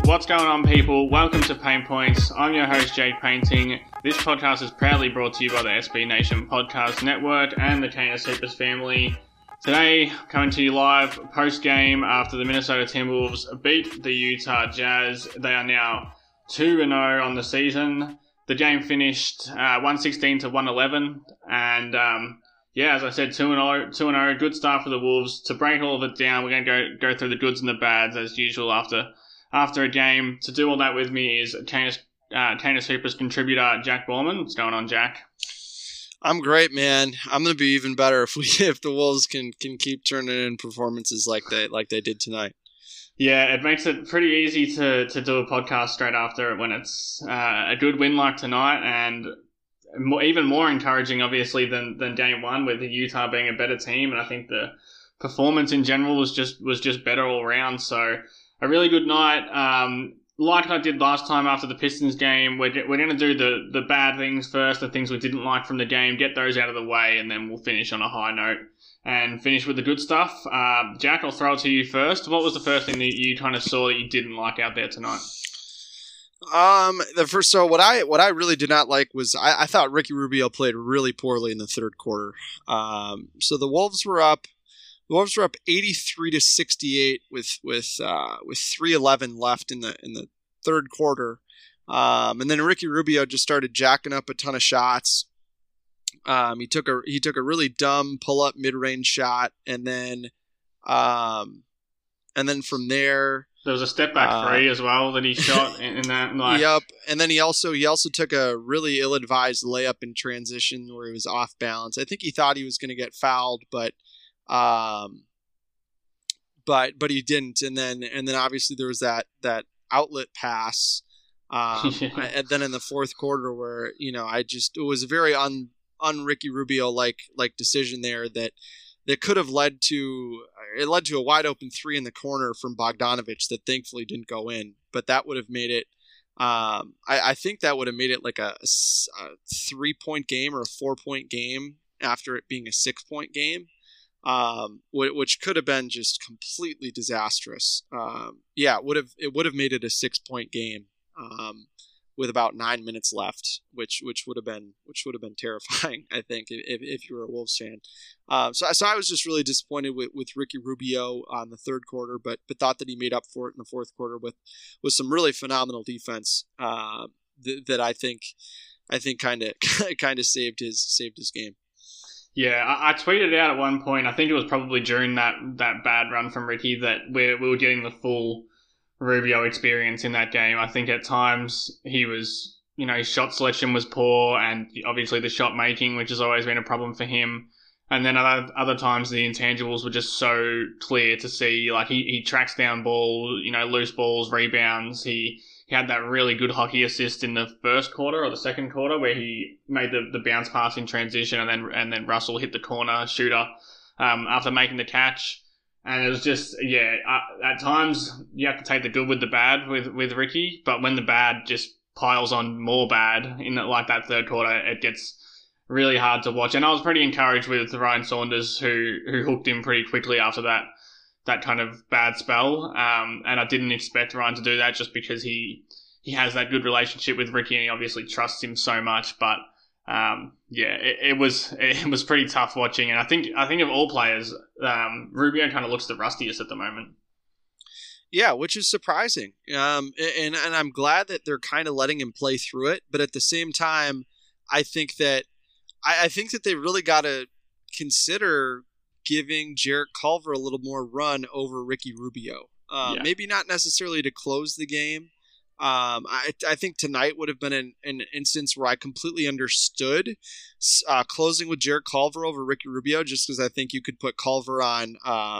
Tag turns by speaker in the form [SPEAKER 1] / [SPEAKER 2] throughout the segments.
[SPEAKER 1] What's going on, people? Welcome to Pain Points. I'm your host, Jake Painting. This podcast is proudly brought to you by the SB Nation Podcast Network and the Canis Hoopers family. Today, coming to you live post-game after the Minnesota Timberwolves beat the Utah Jazz. They are now 2-0 on the season. The game finished 116 to 111, and as I said, 2-0, good start for the Wolves. To break all of it down, we're going to go through the goods and the bads as usual after a game. To do all that with me is Canis Hoopers contributor Jack Borman. What's going on, Jack?
[SPEAKER 2] I'm great, man. I'm going to be even better if the Wolves can keep turning in performances like they did tonight.
[SPEAKER 1] Yeah, it makes it pretty easy to do a podcast straight after it when it's a good win like tonight, and even more encouraging, obviously, than game one, with Utah being a better team. And I think the performance in general was just better all around. So a really good night. Like I did last time after the Pistons game, we're going to do the bad things first, the things we didn't like from the game, get those out of the way, and then we'll finish on a high note and finish with the good stuff. Jack, I'll throw it to you first. What was the first thing that you kind of saw that you didn't like out there tonight?
[SPEAKER 2] What I really did not like was I thought Ricky Rubio played really poorly in the third quarter. So the Wolves were up 83 to 68 with 3:11 left in the third quarter. And then Ricky Rubio just started jacking up a ton of shots. He took a really dumb pull-up mid-range shot, and then from there
[SPEAKER 1] there was a step-back three as well that he shot in that.
[SPEAKER 2] Yep, and then he also took a really ill-advised layup in transition where he was off balance. I think he thought he was going to get fouled, but he didn't. And then obviously there was that outlet pass. And then in the fourth quarter where, it was a very un-Ricky Rubio like decision there that could have led to a wide open three in the corner from Bogdanović that thankfully didn't go in, but that would have made it, I think that would have made it like a 3-point game or a 4-point game after it being a 6-point game. Which could have been just completely disastrous. It would have made it a 6-point game, with about 9 minutes left, which would have been terrifying, I think, if you were a Wolves fan. So I was just really disappointed with Ricky Rubio on the third quarter, but thought that he made up for it in the fourth quarter with some really phenomenal defense, that I think kind of saved his game.
[SPEAKER 1] Yeah, I tweeted out at one point, I think it was probably during that bad run from Ricky, that we were getting the full Rubio experience in that game. I think at times he was, his shot selection was poor, and obviously the shot making, which has always been a problem for him. And then other times the intangibles were just so clear to see. Like he tracks down ball, loose balls, rebounds. He had that really good hockey assist in the first quarter or the second quarter where he made the bounce pass in transition, and then Russell hit the corner shooter after making the catch. And it was just, at times you have to take the good with the bad with Ricky, but when the bad just piles on more bad in that third quarter, it gets really hard to watch. And I was pretty encouraged with Ryan Saunders, who hooked him pretty quickly after that kind of bad spell. And I didn't expect Ryan to do that just because he has that good relationship with Ricky and he obviously trusts him so much. But it was pretty tough watching. And I think of all players, Rubio kind of looks the rustiest at the moment.
[SPEAKER 2] Yeah, which is surprising. And I'm glad that they're kind of letting him play through it. But at the same time, I think that they really got to consider giving Jarrett Culver a little more run over Ricky Rubio. Maybe not necessarily to close the game. I think tonight would have been an instance where I completely understood closing with Jarrett Culver over Ricky Rubio, just because I think you could put Culver on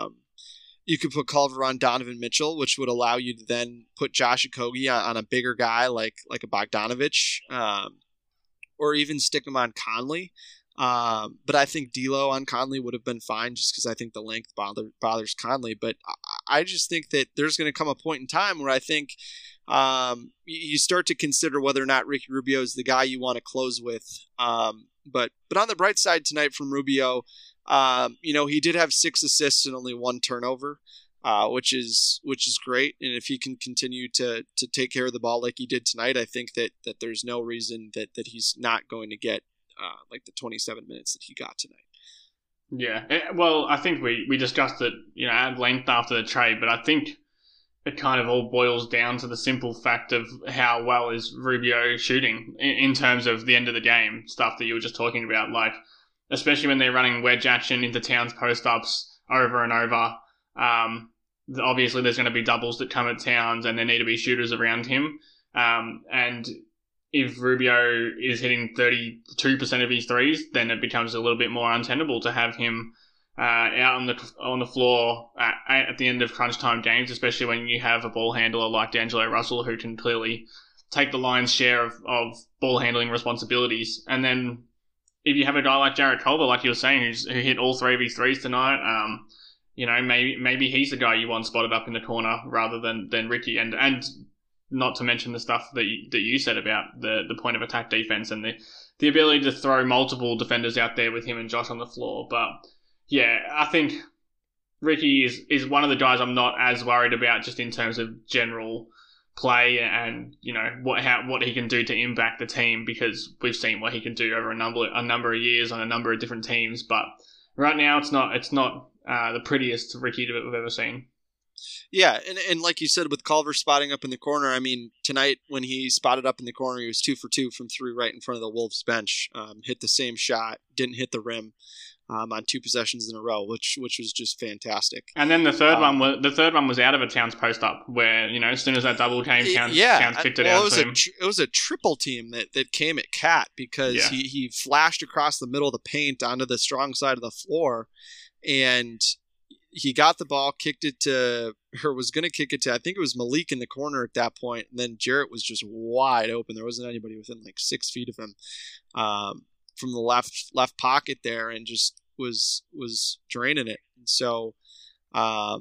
[SPEAKER 2] Donovan Mitchell, which would allow you to then put Josh Okogie on a bigger guy like a Bogdanović, or even stick him on Conley. But I think D'Lo on Conley would have been fine, just because I think the length bothers Conley. But I just think that there's going to come a point in time where I think you start to consider whether or not Ricky Rubio is the guy you want to close with. But on the bright side tonight from Rubio, he did have 6 assists and only 1 turnover. which is great. And if he can continue to take care of the ball like he did tonight, I think that there's no reason that he's not going to get like the 27 minutes that he got tonight.
[SPEAKER 1] Yeah, well, I think we discussed it, at length after the trade, but I think it kind of all boils down to the simple fact of how well is Rubio shooting in terms of the end of the game stuff that you were just talking about, like especially when they're running wedge action into Towns post-ups over and over. Obviously, there's going to be doubles that come at Towns, and there need to be shooters around him. And if Rubio is hitting 32% of his threes, then it becomes a little bit more untenable to have him out on the floor at the end of crunch time games, especially when you have a ball handler like D'Angelo Russell who can clearly take the lion's share of ball handling responsibilities. And then if you have a guy like Jarrett Culver, like you were saying, who hit all 3 of his threes tonight, maybe he's the guy you want spotted up in the corner rather than Ricky. And not to mention the stuff that you said about the point of attack defense and the ability to throw multiple defenders out there with him and Josh on the floor. But yeah, I think Ricky is one of the guys I'm not as worried about just in terms of general play and what he can do to impact the team, because we've seen what he can do over a number of years on a number of different teams. But right now, it's not the prettiest Ricky that we've ever seen.
[SPEAKER 2] Yeah, and like you said, with Culver spotting up in the corner, I mean, tonight when he spotted up in the corner, he was 2 for 2 from 3 right in front of the Wolves bench. Hit the same shot, didn't hit the rim on 2 possessions in a row, which was just fantastic.
[SPEAKER 1] And then the third one was out of a Towns post up, where as soon as that double came, Towns kicked it out to him.
[SPEAKER 2] It was a triple team that came at Cat because he flashed across the middle of the paint onto the strong side of the floor, and he got the ball, was going to kick it to, I think it was Malik in the corner at that point, and then Jarrett was just wide open. There wasn't anybody within like 6 feet of him from the left pocket there, and just was draining it. And so, I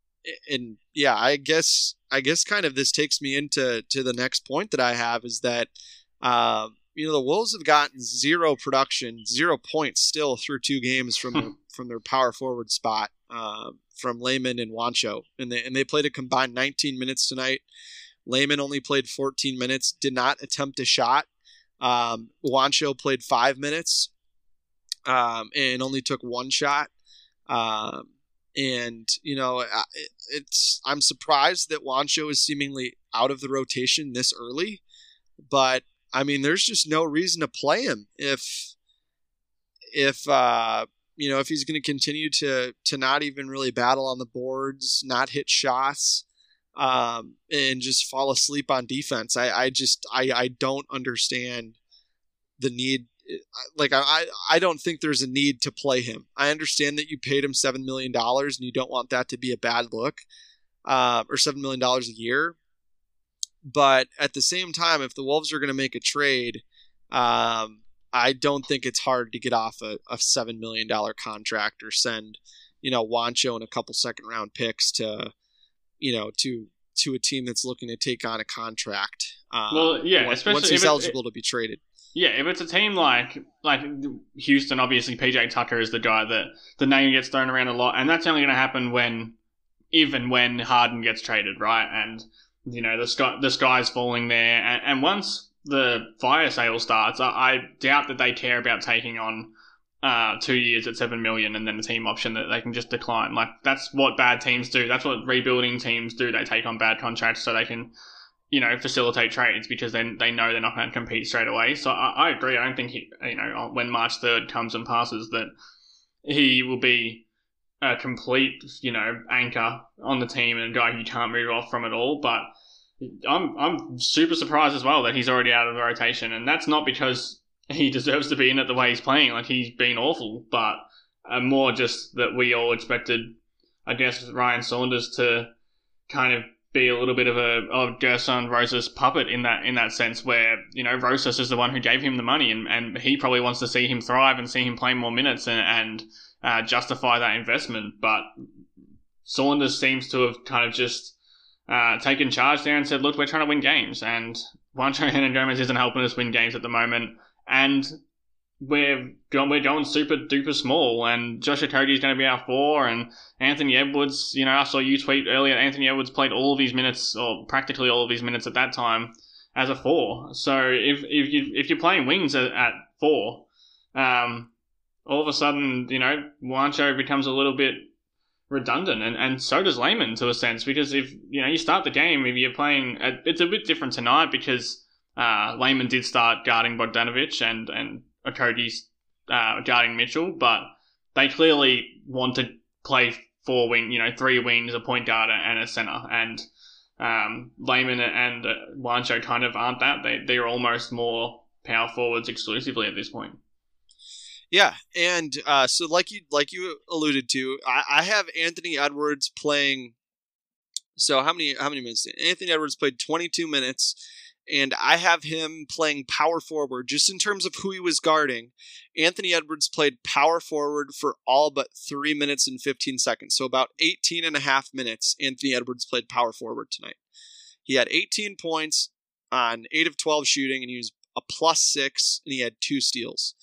[SPEAKER 2] guess kind of this takes me into the next point that I have is that the Wolves have gotten 0 production, 0 points still through 2 games from their power forward spot. From Layman and Juancho, and they played a combined 19 minutes tonight. Layman only played 14 minutes, did not attempt a shot. Juancho played 5 minutes and only took 1 shot. I'm surprised that Juancho is seemingly out of the rotation this early, but I mean, there's just no reason to play him if he's going to continue to not even really battle on the boards, not hit shots, and just fall asleep on defense. I don't understand the need. Like, I don't think there's a need to play him. I understand that you paid him $7 million and you don't want that to be a bad look, or $7 million a year. But at the same time, if the Wolves are going to make a trade, I don't think it's hard to get off a $7 million contract or send, Juancho and a couple second round picks to a team that's looking to take on a contract.
[SPEAKER 1] Especially
[SPEAKER 2] once he's eligible to be traded.
[SPEAKER 1] Yeah, if it's a team like Houston, obviously PJ Tucker is the guy that the name gets thrown around a lot, and that's only going to happen when Harden gets traded, right? And the sky's falling there, and once the fire sale starts, I doubt that they care about taking on 2 years at $7 million and then a team option that they can just decline. Like, that's what bad teams do. That's what rebuilding teams do. They take on bad contracts so they can, facilitate trades, because then they know they're not going to compete straight away. So I agree. I don't think when March 3rd comes and passes, that he will be a complete, anchor on the team and a guy you can't move off from at all. But I'm super surprised as well that he's already out of the rotation, and that's not because he deserves to be in it the way he's playing. Like, he's been awful, but more just that we all expected, I guess, Ryan Saunders to kind of be a little bit of Gerson Rosas' puppet in that sense, where Rosas is the one who gave him the money, and he probably wants to see him thrive and see him play more minutes and justify that investment. But Saunders seems to have kind of just taken charge there and said, look, we're trying to win games, and Juancho Hernangomez isn't helping us win games at the moment, and we're going super duper small, and Josh Okogie is going to be our 4, and Anthony Edwards. I saw you tweet earlier. Anthony Edwards played all of his minutes, or practically all of his minutes at that time, as a 4. So if you're playing wings at 4, all of a sudden Juancho becomes a little bit redundant, and so does Lehman to a sense, because if you start the game, if you're playing, it's a bit different tonight because Lehman did start guarding Bogdanovic and Okogie's guarding Mitchell, but they clearly want to play 4 wing, 3 wings, a point guard and a center, and Lehman and Juancho kind of aren't that. They're almost more power forwards exclusively at this point.
[SPEAKER 2] Yeah, and so like you alluded to, I have Anthony Edwards playing. So how many minutes? Anthony Edwards played 22 minutes, and I have him playing power forward. Just in terms of who he was guarding, Anthony Edwards played power forward for all but 3 minutes and 15 seconds. So about 18 and a half minutes, Anthony Edwards played power forward tonight. He had 18 points on 8 of 12 shooting, and he was a +6, and he had 2 steals.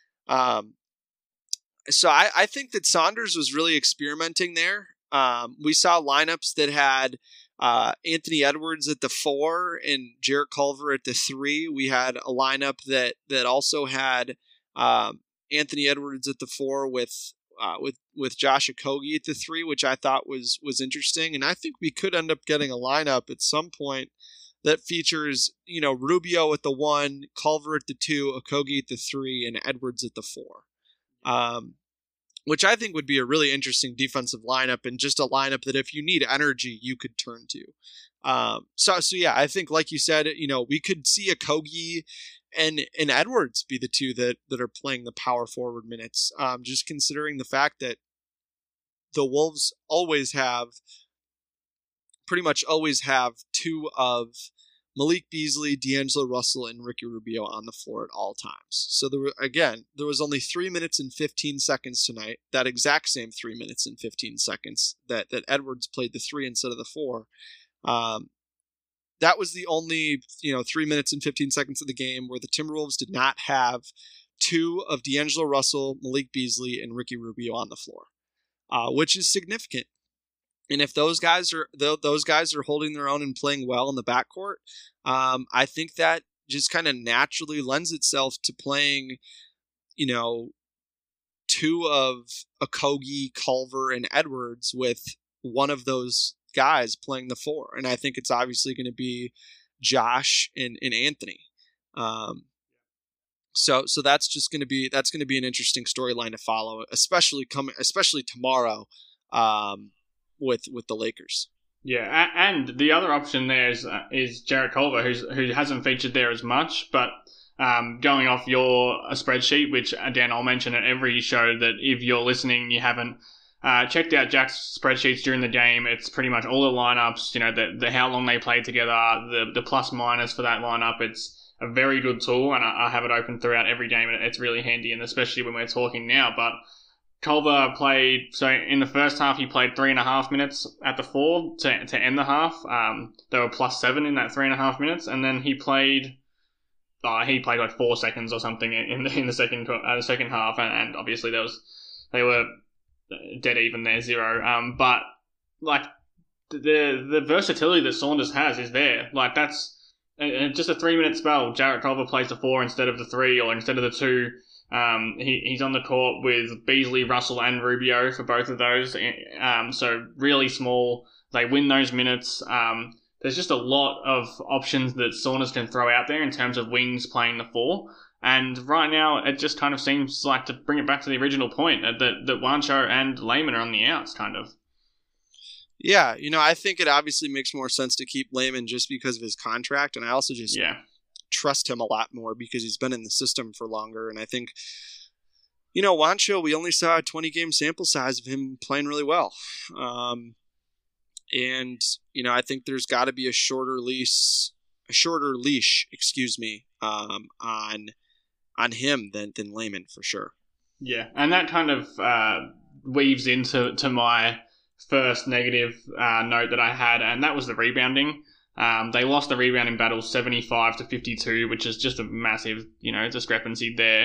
[SPEAKER 2] So I think that Saunders was really experimenting there. We saw lineups that had Anthony Edwards at the 4 and Jarrett Culver at the 3. We had a lineup that also had Anthony Edwards at the 4 with Josh Okogie at the 3, which I thought was interesting. And I think we could end up getting a lineup at some point that features, Rubio at the 1, Culver at the 2, Okogie at the 3, and Edwards at the 4. Which I think would be a really interesting defensive lineup, and just a lineup that if you need energy, you could turn to. So yeah, I think like you said, we could see Okogie and Edwards be the 2 that are playing the power forward minutes. Just considering the fact that the Wolves pretty much always have 2 of Malik Beasley, D'Angelo Russell, and Ricky Rubio on the floor at all times. So there was only 3 minutes and 15 seconds tonight, that exact same 3 minutes and 15 seconds that Edwards played the 3 instead of the 4. That was the only 3 minutes and 15 seconds of the game where the Timberwolves did not have 2 of D'Angelo Russell, Malik Beasley, and Ricky Rubio on the floor, which is significant. And if those guys are holding their own and playing well in the backcourt, I think that just kind of naturally lends itself to playing, 2 of Okogie, Culver, and Edwards with one of those guys playing the 4. And I think it's obviously going to be Josh and Anthony. So that's going to be an interesting storyline to follow, especially tomorrow. With the Lakers.
[SPEAKER 1] Yeah, and the other option there is Jarrett Culver, who hasn't featured there as much, but going off your spreadsheet, which Dan, I'll mention at every show, that if you're listening, you haven't checked out Jack's spreadsheets during the game, it's pretty much all the lineups, the how long they played together, the plus minus for that lineup. It's a very good tool, and I have it open throughout every game, and it's really handy, and especially when we're talking now, but Culver played, so in the first half he played 3.5 minutes at the 4 to end the half. They were +7 in that 3.5 minutes, and then he played like 4 seconds or something in the second half, and obviously they were dead even there, 0. But like the versatility that Saunders has is there. Like that's just a 3-minute spell. Jarrett Culver plays the 4 instead of the 3, or instead of the 2. He's on the court with Beasley, Russell, and Rubio for both of those. So really small. They win those minutes. There's just a lot of options that Saunders can throw out there in terms of wings playing the 4. And right now, it just kind of seems like, to bring it back to the original point, that Juancho and Lehman are on the outs, kind of.
[SPEAKER 2] Yeah, I think it obviously makes more sense to keep Lehman just because of his contract, and I also just trust him a lot more because he's been in the system for longer. And I think, Juancho, we only saw a 20-game sample size of him playing really well. And, I think there's got to be a shorter leash, on him than Lehman for sure.
[SPEAKER 1] Yeah, and that kind of weaves into my first negative note that I had, and that was the rebounding. They lost the rebounding battle 75-52, which is just a massive, discrepancy there.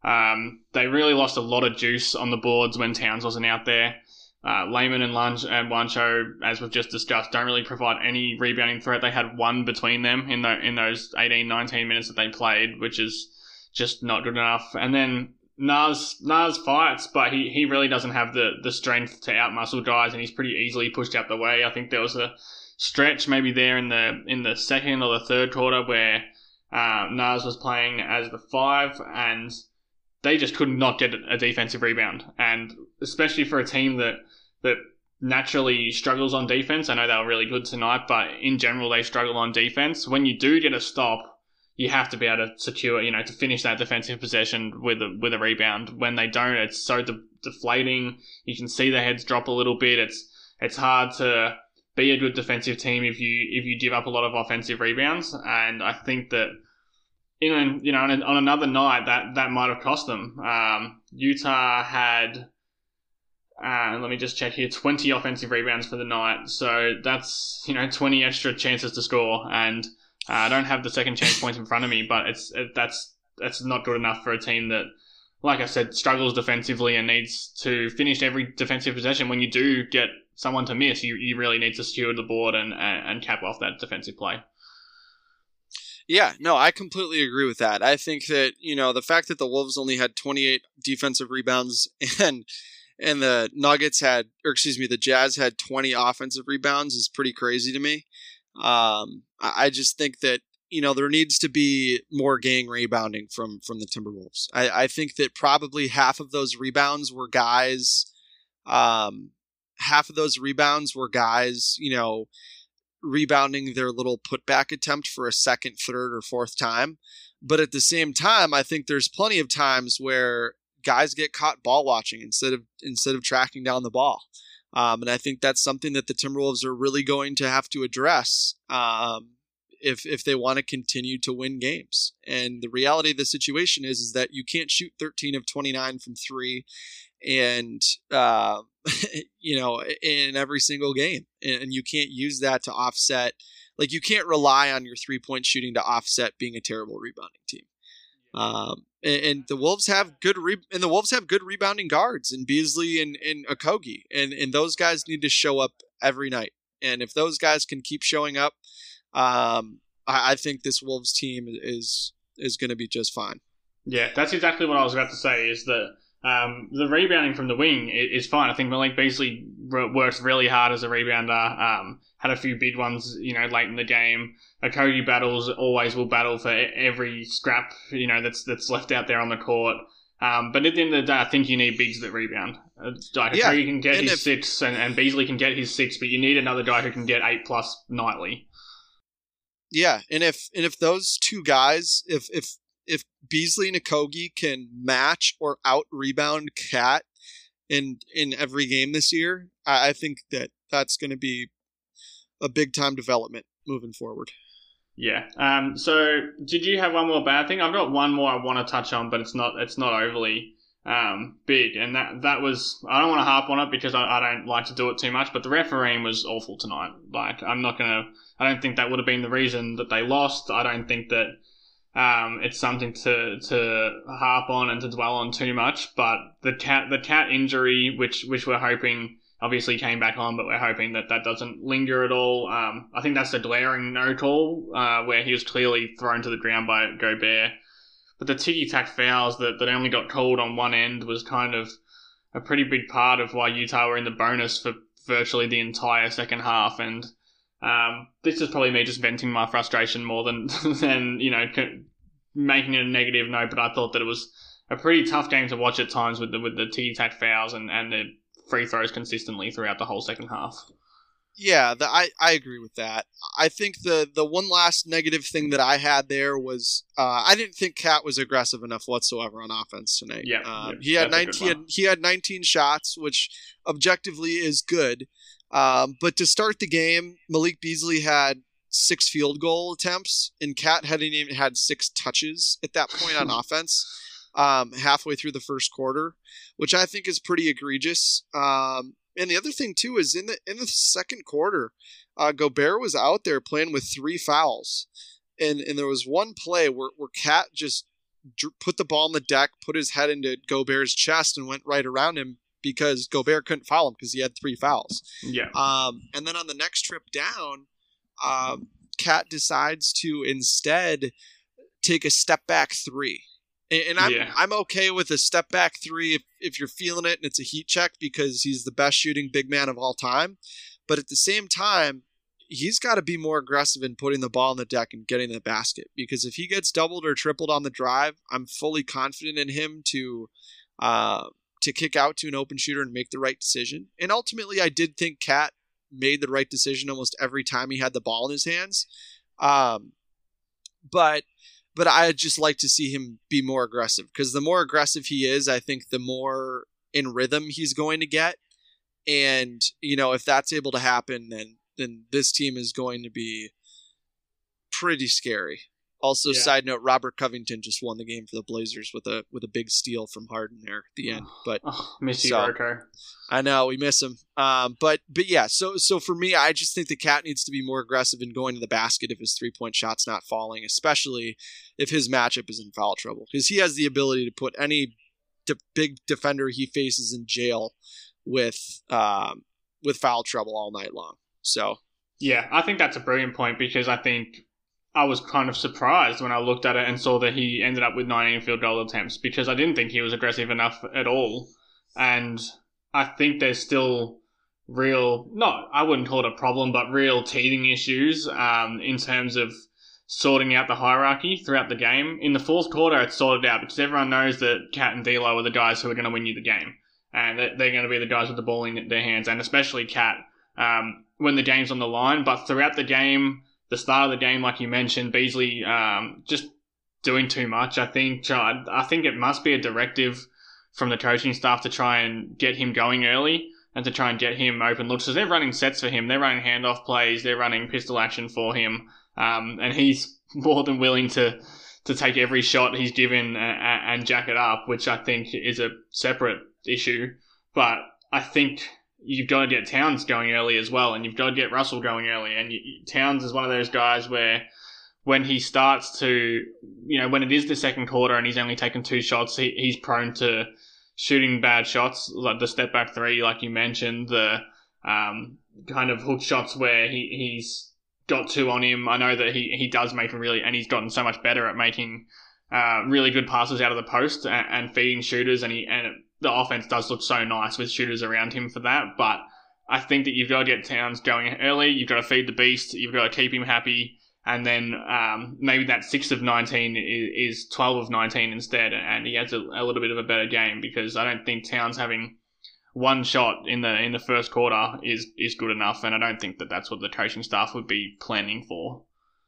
[SPEAKER 1] They really lost a lot of juice on the boards when Towns wasn't out there. Lehman and Wancho, as we've just discussed, don't really provide any rebounding threat. They had one between them in those 18, 19 minutes that they played, which is just not good enough. And then Nas fights, but he really doesn't have the strength to outmuscle guys, and he's pretty easily pushed out the way. I think there was a stretch maybe there in the second or the third quarter where Nas was playing as the 5, and they just could not get a defensive rebound. And especially for a team that naturally struggles on defense, I know they were really good tonight, but in general they struggle on defense. When you do get a stop, you have to be able to secure, to finish that defensive possession with a rebound. When they don't, it's so deflating. You can see their heads drop a little bit. It's hard to be a good defensive team if you give up a lot of offensive rebounds. And I think that on another night that might have cost them. Utah had, let me just check here, 20 offensive rebounds for the night. So that's 20 extra chances to score, and I don't have the second chance points in front of me, but that's not good enough for a team that, like I said, struggles defensively and needs to finish every defensive possession. When you do get someone to miss, you really need to secure the board and cap off that defensive play.
[SPEAKER 2] Yeah, no, I completely agree with that. I think that, the fact that the Wolves only had 28 defensive rebounds and the the Jazz had 20 offensive rebounds is pretty crazy to me. I just think that, there needs to be more gang rebounding from the Timberwolves. I think that probably half of those rebounds were guys, rebounding their little putback attempt for a second, third, or fourth time. But at the same time, I think there's plenty of times where guys get caught ball watching instead of tracking down the ball. And I think that's something that the Timberwolves are really going to have to address if they want to continue to win games. And the reality of the situation is that you can't shoot 13 of 29 from 3 and in every single game, and you can't use that to offset. Like, you can't rely on your 3-point shooting to offset being a terrible rebounding team. And the Wolves have good rebounding guards in Beasley and Okogie, and those guys need to show up every night. And if those guys can keep showing up, I think this Wolves team is going to be just fine. Yeah,
[SPEAKER 1] that's exactly what I was about to say. Is that the rebounding from the wing is fine. I think Malik Beasley works really hard as a rebounder. Had a few big ones, late in the game. Okogie always will battle for every scrap, that's left out there on the court. But at the end of the day, I think you need bigs that rebound. Okogie can get his 6, and Beasley can get his 6, but you need another guy who can get 8+ nightly.
[SPEAKER 2] Yeah, and if those two guys, if Beasley and Okogie can match or out rebound Cat in every game this year, I think that's going to be a big time development moving forward.
[SPEAKER 1] Yeah. So did you have one more bad thing? I've got one more I want to touch on, but it's not overly big, and that was, I don't want to harp on it because I don't like to do it too much, but the refereeing was awful tonight. Like, I don't think that would have been the reason that they lost. I don't think that it's something to harp on and to dwell on too much, but the cat injury, which we're hoping obviously came back on, but we're hoping that doesn't linger at all. I think that's the glaring no call, where he was clearly thrown to the ground by Gobert. But the ticky-tack fouls that only got called on one end was kind of a pretty big part of why Utah were in the bonus for virtually the entire second half. And this is probably me just venting my frustration more than making it a negative note. But I thought that it was a pretty tough game to watch at times with the ticky-tack fouls and the free throws consistently throughout the whole second half.
[SPEAKER 2] Yeah, I agree with that. I think the one last negative thing that I had there was I didn't think Cat was aggressive enough whatsoever on offense tonight.
[SPEAKER 1] Yeah,
[SPEAKER 2] he had 19 shots, which objectively is good. But to start the game, Malik Beasley had 6 field goal attempts, and Cat hadn't even had 6 touches at that point on offense. Halfway through the first quarter, which I think is pretty egregious. And the other thing too is in the second quarter, Gobert was out there playing with 3 fouls, and there was one play where Cat just put the ball on the deck, put his head into Gobert's chest, and went right around him because Gobert couldn't foul him because he had 3 fouls.
[SPEAKER 1] Yeah.
[SPEAKER 2] And then on the next trip down, Cat decides to instead take a step back 3. And I'm okay with a step back 3 if you're feeling it and it's a heat check because he's the best shooting big man of all time. But at the same time, he's got to be more aggressive in putting the ball on the deck and getting the basket, because if he gets doubled or tripled on the drive, I'm fully confident in him to kick out to an open shooter and make the right decision. And ultimately, I did think Cat made the right decision almost every time he had the ball in his hands. But I just like to see him be more aggressive, because the more aggressive he is, I think the more in rhythm he's going to get. And, if that's able to happen, then this team is going to be pretty scary. Also, Side note, Robert Covington just won the game for the Blazers with a big steal from Harden there at the end. But
[SPEAKER 1] miss you, Roko.
[SPEAKER 2] I know, we miss him. But yeah, so for me, I just think the Cat needs to be more aggressive in going to the basket if his 3-point shot's not falling, especially if his matchup is in foul trouble, because he has the ability to put any big defender he faces in jail with foul trouble all night long. So
[SPEAKER 1] yeah, I think that's a brilliant point, because I think I was kind of surprised when I looked at it and saw that he ended up with 19 field goal attempts, because I didn't think he was aggressive enough at all. And I think there's still I wouldn't call it a problem, but real teething issues in terms of sorting out the hierarchy throughout the game. In the fourth quarter, it's sorted out because everyone knows that Cat and D'Lo are the guys who are going to win you the game. And they're going to be the guys with the ball in their hands, and especially Cat when the game's on the line. But throughout the game, the start of the game, like you mentioned, Beasley just doing too much. I think it must be a directive from the coaching staff to try and get him going early and to try and get him open looks. Because they're running sets for him. They're running handoff plays. They're running pistol action for him. And he's more than willing to take every shot he's given and jack it up, which I think is a separate issue. But I think you've got to get Towns going early as well, and you've got to get Russell going early. And Towns is one of those guys where when he starts to, when it is the second quarter and he's only taken 2 shots, he's prone to shooting bad shots, like the step back 3, like you mentioned, the kind of hook shots where he's got 2 on him. I know that he does make them really, and he's gotten so much better at making really good passes out of the post and feeding shooters, and the offense does look so nice with shooters around him for that. But I think that you've got to get Towns going early. You've got to feed the beast. You've got to keep him happy. And then maybe that 6 of 19 is 12 of 19 instead. And he has a little bit of a better game, because I don't think Towns having 1 shot in the first quarter is good enough. And I don't think that that's what the coaching staff would be planning for.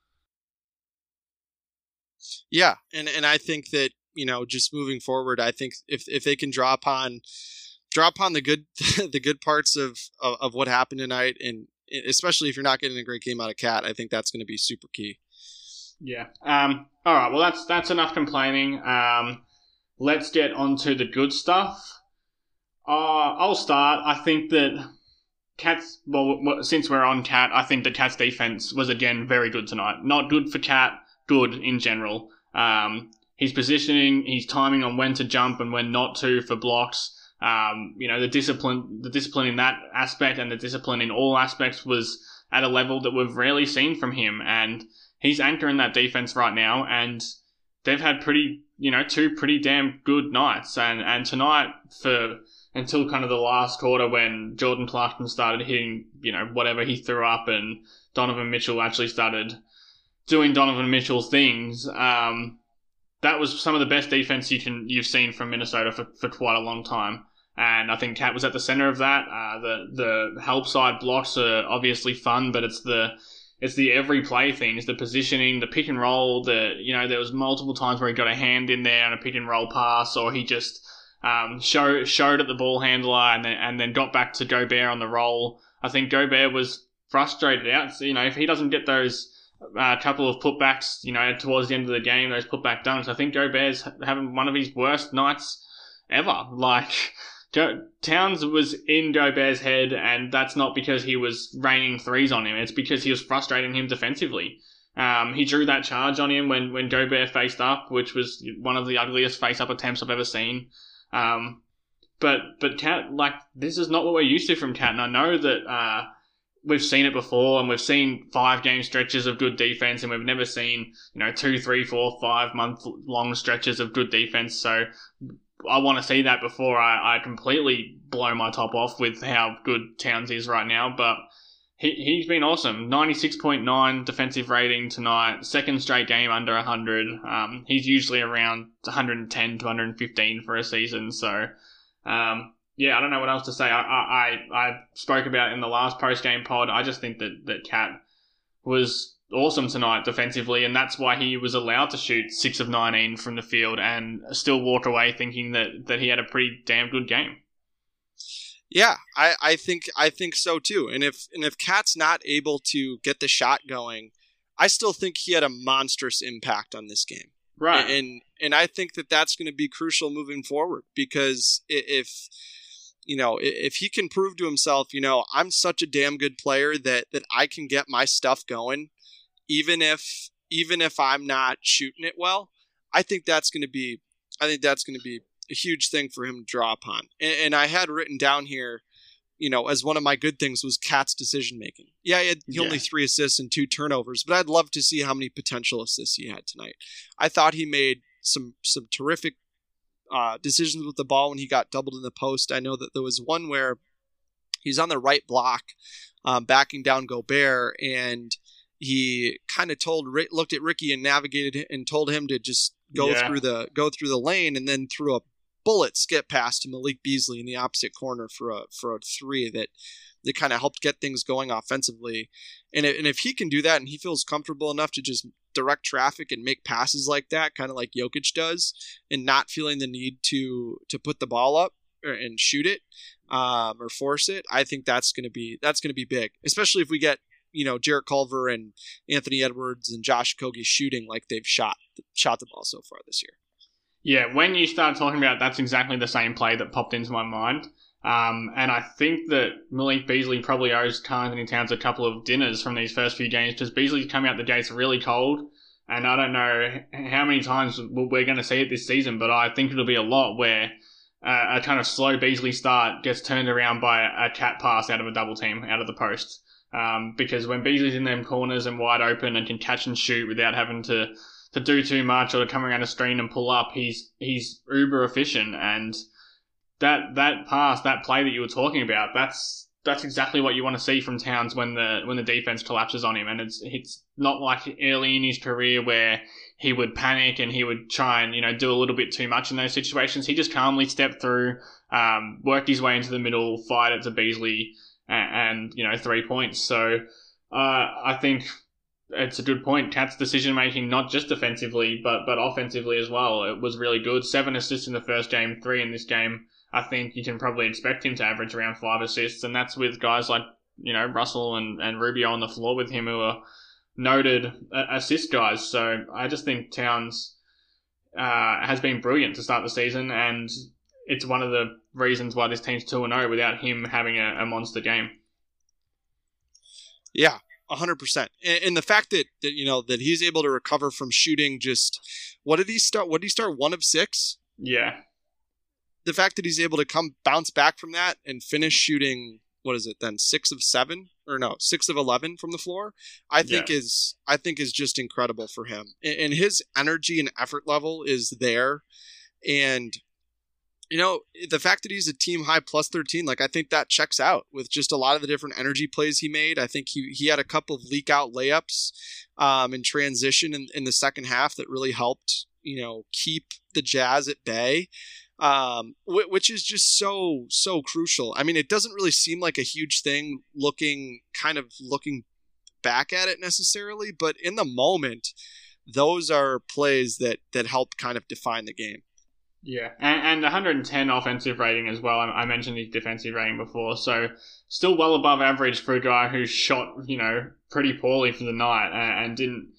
[SPEAKER 2] Yeah. And I think that, just moving forward, I think if they can draw upon the good the good parts of what happened tonight, and especially if you're not getting a great game out of Cat, I think that's going to be super key.
[SPEAKER 1] Yeah. All right. Well, that's enough complaining. Let's get on to the good stuff. I'll start. I think that Cat's, since we're on Cat, I think that Cat's defense was again very good tonight. Not good for Cat, good in general. His positioning, his timing on when to jump and when not to for blocks. The discipline in that aspect and the discipline in all aspects was at a level that we've rarely seen from him. And he's anchoring that defense right now. And they've had 2 pretty damn good nights. And tonight, until kind of the last quarter when Jordan Clarkson started hitting, whatever he threw up, and Donovan Mitchell actually started doing Donovan Mitchell things, that was some of the best defense you've seen from Minnesota for quite a long time. And I think Cat was at the center of that. The help side blocks are obviously fun, but it's the every play things, the positioning, the pick and roll. There was multiple times where he got a hand in there on a pick and roll pass, or he just showed at the ball handler and then got back to Gobert on the roll. I think Gobert was frustrated out. So, if he doesn't get those couple of putbacks, towards the end of the game, those putback dunks, I think Gobert's having one of his worst nights ever. Like, Towns was in Gobert's head, and that's not because he was raining threes on him. It's because he was frustrating him defensively. He drew that charge on him when Gobert faced up, which was one of the ugliest face-up attempts I've ever seen. But Cat, like, this is not what we're used to from Cat, and I know that we've seen it before, and we've seen 5-game stretches of good defense, and we've never seen 2, 3, 4, 5 month long stretches of good defense. So I want to see that before I completely blow my top off with how good Towns is right now. But he's been awesome. 96.9 defensive rating tonight. Second straight game under 100. He's usually around 110 to 115 for a season. So, yeah, I don't know what else to say. I spoke about in the last post-game pod. I just think that Cat was awesome tonight defensively, and that's why he was allowed to shoot 6 of 19 from the field and still walk away thinking that he had a pretty damn good game.
[SPEAKER 2] Yeah, I think so too. And if Cat's not able to get the shot going, I still think he had a monstrous impact on this game.
[SPEAKER 1] Right.
[SPEAKER 2] And I think that's going to be crucial moving forward, because if he can prove to himself, I'm such a damn good player that I can get my stuff going, even if I'm not shooting it well. I think that's going to be a huge thing for him to draw upon. And I had written down here, as one of my good things was Cat's decision making. Yeah, he had only 3 assists and 2 turnovers, but I'd love to see how many potential assists he had tonight. I thought he made some terrific decisions with the ball when he got doubled in the post. I know that there was one where he's on the right block, backing down Gobert, and he kind of looked at Ricky and navigated and told him to just go through the lane, and then threw a bullet skip pass to Malik Beasley in the opposite corner for a 3 that kind of helped get things going offensively. And if he can do that, and he feels comfortable enough to just direct traffic and make passes like that, kind of like Jokic does, and not feeling the need to put the ball up and shoot it or force it, I think that's going to be big, especially if we get Jarrett Culver and Anthony Edwards and Josh Okogie shooting like they've shot the ball so far this year.
[SPEAKER 1] Yeah, when you start talking about it, that's exactly the same play that popped into my mind. And I think that Malik Beasley probably owes Karl-Anthony Towns a couple of dinners from these first few games, because Beasley's coming out the gates really cold, and I don't know how many times we're going to see it this season, but I think it'll be a lot where a kind of slow Beasley start gets turned around by a Cat pass out of a double team, out of the post. Because when Beasley's in them corners and wide open and can catch and shoot without having to do too much or to come around a screen and pull up, he's uber efficient. And that pass, that play that you were talking about, that's exactly what you want to see from Towns when the defense collapses on him. And it's not like early in his career where he would panic and he would try and do a little bit too much in those situations. He just calmly stepped through, worked his way into the middle, fired it to Beasley, and 3 points. So I think it's a good point. Cat's decision making, not just defensively but offensively as well, it was really good. 7 assists in the first game, 3 in this game. I think you can probably expect him to average around 5 assists, and that's with guys like Russell and Rubio on the floor with him, who are noted assist guys. So I just think Towns has been brilliant to start the season, and it's one of the reasons why this team's 2-0 without him having a monster game.
[SPEAKER 2] Yeah, 100%. And the fact that he's able to recover from shooting just, what did he start 1 of 6?
[SPEAKER 1] Yeah.
[SPEAKER 2] The fact that he's able to bounce back from that and finish shooting, what is it then, 6 of 7 or no, 6 of 11 from the floor, I think is just incredible for him. And his energy and effort level is there. And the fact that he's a team high plus 13, like, I think that checks out with just a lot of the different energy plays he made. I think he had a couple of leak out layups in transition in the second half that really helped, keep the Jazz at bay. Which is just so crucial. I mean, it doesn't really seem like a huge thing looking back at it necessarily, but in the moment, those are plays that help kind of define the game.
[SPEAKER 1] Yeah, and 110 offensive rating as well. I mentioned his defensive rating before, so still well above average for a guy who shot, pretty poorly for the night and didn't,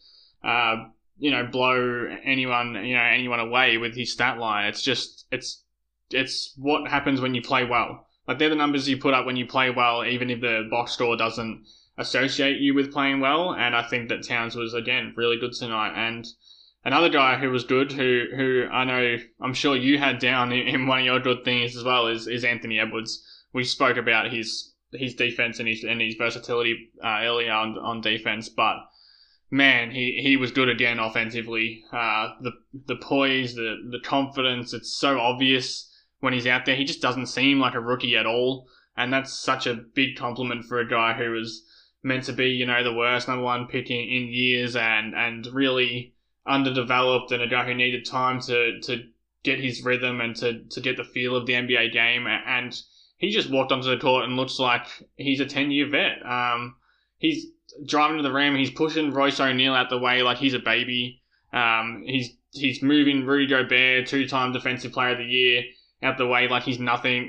[SPEAKER 1] blow anyone away with his stat line. It's just, it's what happens when you play well. Like, they're the numbers you put up when you play well, even if the box score doesn't associate you with playing well. And I think that Towns was, again, really good tonight. And another guy who was good, who I'm sure you had down in one of your good things as well, is Anthony Edwards. We spoke about his defense and his versatility earlier on defense, but man, he was good again offensively. The poise, the confidence, it's so obvious when he's out there. He just doesn't seem like a rookie at all, and that's such a big compliment for a guy who was meant to be, the worst number one pick in years, and really underdeveloped, and a guy who needed time to get his rhythm and to get the feel of the NBA game. And he just walked onto the court and looks like he's a 10-year vet. He's driving to the rim. He's pushing Royce O'Neal out the way like he's a baby. He's moving Rudy Gobert, 2-time Defensive Player of the Year, out the way like he's nothing.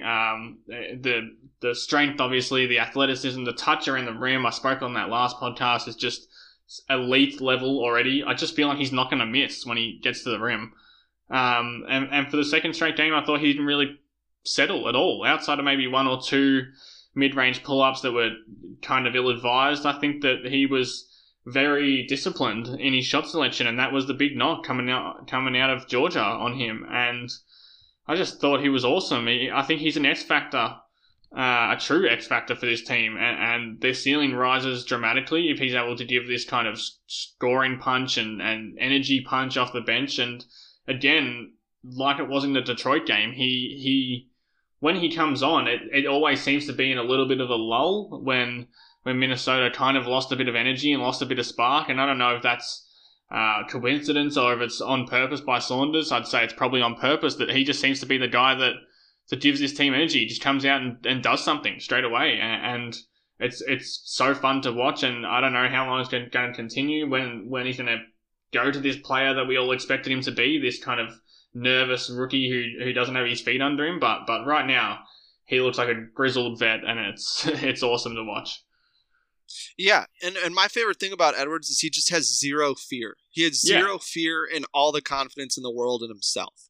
[SPEAKER 1] The strength, obviously, the athleticism, the touch around the rim, I spoke on that last podcast, is just elite level already. I just feel like he's not going to miss when he gets to the rim. And for the second straight game, I thought he didn't really settle at all, outside of maybe one or two mid-range pull-ups that were kind of ill-advised. I think that he was very disciplined in his shot selection, and that was the big knock coming out of Georgia on him. And I just thought he was awesome. I think he's an X-factor, a true X-factor for this team, and their ceiling rises dramatically if he's able to give this kind of scoring punch and energy punch off the bench. And again, like it was in the Detroit game, he when he comes on, it always seems to be in a little bit of a lull when Minnesota kind of lost a bit of energy and lost a bit of spark. And I don't know if that's coincidence or if it's on purpose by Saunders. I'd say it's probably on purpose, that he just seems to be the guy that gives this team energy. He just comes out and does something straight away. And it's so fun to watch. And I don't know how long it's going to continue, when he's going to go to this player that we all expected him to be, this kind of nervous rookie who doesn't have his feet under him. But right now, he looks like a grizzled vet, and it's awesome to watch.
[SPEAKER 2] Yeah, and my favorite thing about Edwards is he just has zero fear. He had zero fear and all the confidence in the world in himself.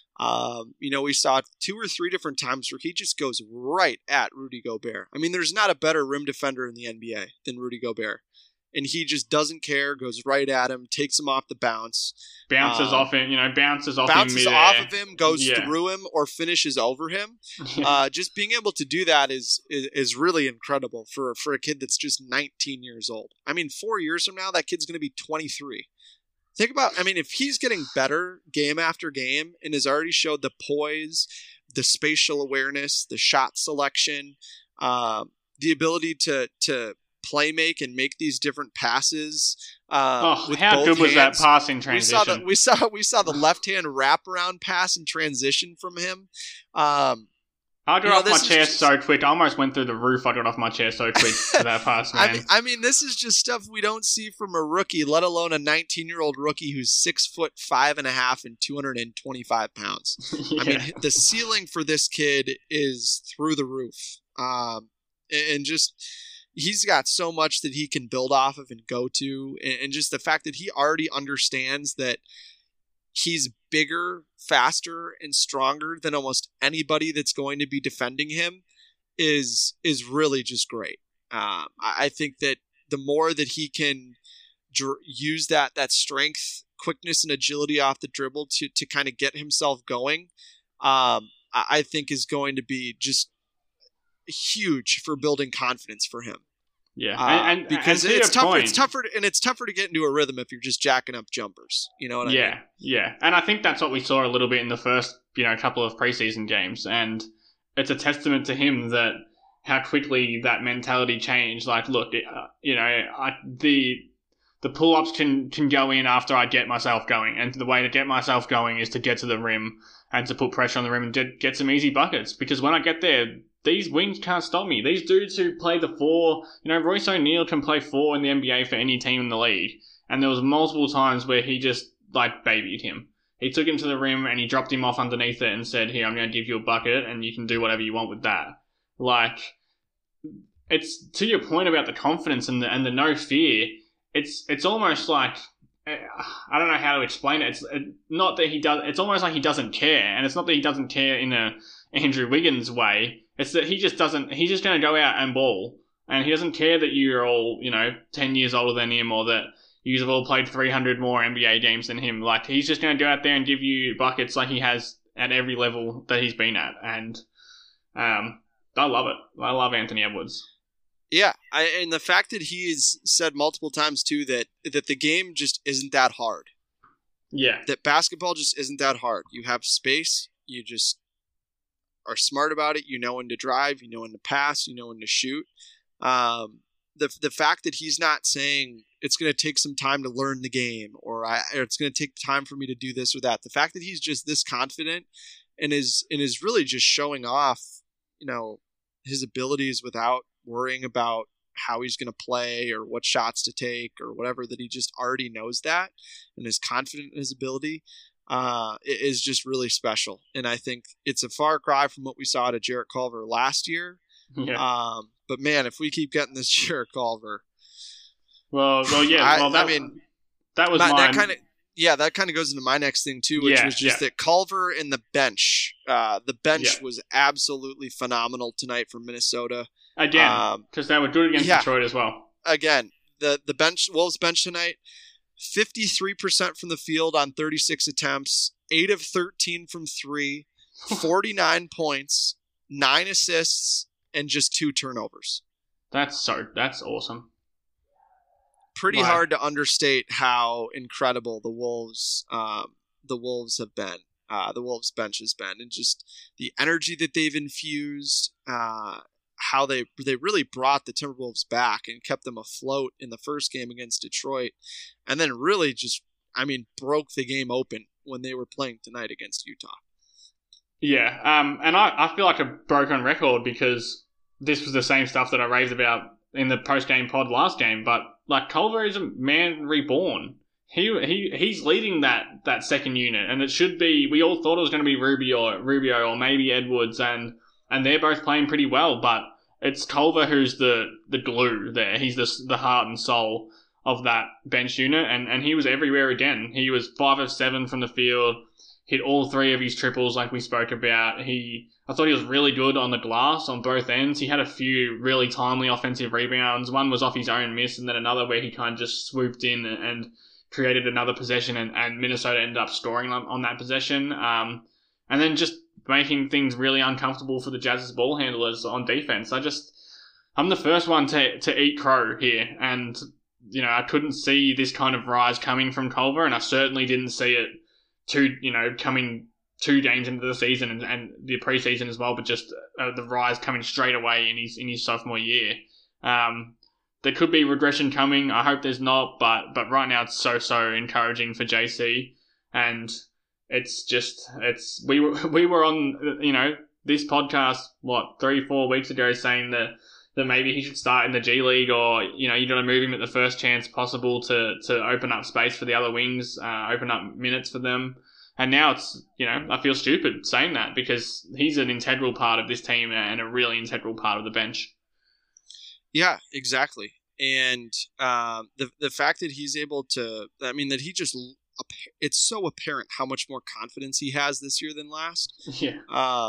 [SPEAKER 2] We saw 2 or 3 different times where he just goes right at Rudy Gobert. I mean, there's not a better rim defender in the NBA than Rudy Gobert. And he just doesn't care, goes right at him, takes him off the bounce.
[SPEAKER 1] Bounces off him, bounces off
[SPEAKER 2] of him, goes through him, or finishes over him. Just being able to do that is really incredible for a kid that's just 19 years old. I mean, 4 years from now, that kid's going to be 23. Think about, if he's getting better game after game and has already showed the poise, the spatial awareness, the shot selection, the ability to play make and make these different passes.
[SPEAKER 1] How good was that passing transition?
[SPEAKER 2] We saw the left hand wraparound pass and transition from him.
[SPEAKER 1] I got off my chair so quick. I almost went through the roof. I got off my chair so quick for that pass, man.
[SPEAKER 2] This is just stuff we don't see from a rookie, let alone a 19-year-old rookie who's 6'5.5" and 225 pounds. Yeah. The ceiling for this kid is through the roof. And just, he's got so much that he can build off of and go to. And just the fact that he already understands that he's bigger, faster, and stronger than almost anybody that's going to be defending him is really just great. I think that the more that he can use that strength, quickness, and agility off the dribble to kind of get himself going, I think is going to be just huge for building confidence for him.
[SPEAKER 1] Yeah,
[SPEAKER 2] because it's tougher. It's tougher to get into a rhythm if you're just jacking up jumpers. You know what I mean?
[SPEAKER 1] Yeah, and I think that's what we saw a little bit in the first, couple of preseason games, and it's a testament to him that how quickly that mentality changed. Like, look, the pull-ups can go in after I get myself going, and the way to get myself going is to get to the rim and to put pressure on the rim and get some easy buckets. Because when I get there, these wings can't stop me. These dudes who play the 4, Royce O'Neal can play 4 in the NBA for any team in the league. And there was multiple times where he just, babied him. He took him to the rim and he dropped him off underneath it and said, here, I'm going to give you a bucket and you can do whatever you want with that. It's to your point about the confidence and the no fear. It's almost like, I don't know how to explain it. It's not that he does. It's almost like he doesn't care, and it's not that he doesn't care in a Andrew Wiggins way. It's that he just doesn't. He's just going to go out and ball, and he doesn't care that you're all 10 years older than him or that you have all played 300 more NBA games than him. Like, he's just going to go out there and give you buckets like he has at every level that he's been at, and I love it. I love Anthony Edwards.
[SPEAKER 2] Yeah, and the fact that he's said multiple times too that the game just isn't that hard.
[SPEAKER 1] Yeah,
[SPEAKER 2] that basketball just isn't that hard. You have space. You just are smart about it. You know when to drive. You know when to pass. You know when to shoot. The fact that he's not saying it's going to take some time to learn the game or it's going to take time for me to do this or that. The fact that he's just this confident and is really just showing off, his abilities without worrying about how he's going to play or what shots to take or whatever, that he just already knows that and is confident in his ability, is just really special. And I think it's a far cry from what we saw to Jarrett Culver last year.
[SPEAKER 1] Yeah.
[SPEAKER 2] But man, if we keep getting this Jarrett Culver,
[SPEAKER 1] well, yeah. That was mine.
[SPEAKER 2] That kind of goes into my next thing too, which was just that Culver and the bench. The bench was absolutely phenomenal tonight for Minnesota.
[SPEAKER 1] Again, because they were good against Detroit as well.
[SPEAKER 2] Again, the Wolves bench tonight, 53% from the field on 36 attempts, 8 of 13 from 3, 49 points, 9 assists, and just 2 turnovers. That's
[SPEAKER 1] awesome.
[SPEAKER 2] Pretty hard to understate how incredible the Wolves have been. The Wolves bench has been, and just the energy that they've infused, how they really brought the Timberwolves back and kept them afloat in the first game against Detroit, and then really just, broke the game open when they were playing tonight against Utah.
[SPEAKER 1] Yeah, and I feel like a broken record because this was the same stuff that I raved about in the post-game pod last game, but like, Culver is a man reborn. He's leading that second unit, and it should be. We all thought it was going to be Rubio or maybe Edwards, and they're both playing pretty well. But it's Culver who's the glue there. He's the heart and soul of that bench unit, and he was everywhere again. He was 5 of 7 from the field, hit all 3 of his triples like we spoke about. I thought he was really good on the glass on both ends. He had a few really timely offensive rebounds. One was off his own miss, and then another where he kind of just swooped in and created another possession, and Minnesota ended up scoring on that possession. And then just making things really uncomfortable for the Jazz's ball handlers on defense. I'm the first one to eat crow here, and I couldn't see this kind of rise coming from Culver, and I certainly didn't see it coming 2 games into the season and the preseason as well, but just the rise coming straight away in his sophomore year. There could be regression coming. I hope there's not, but right now it's so encouraging for JC, and we were on this podcast 3-4 weeks ago saying that maybe he should start in the G League, or you got to move him at the first chance possible to open up space for the other wings, open up minutes for them. And now it's, I feel stupid saying that because he's an integral part of this team and a really integral part of the bench.
[SPEAKER 2] Yeah, exactly. And the fact that he's able to, that he just, it's so apparent how much more confidence he has this year than last.
[SPEAKER 1] Yeah.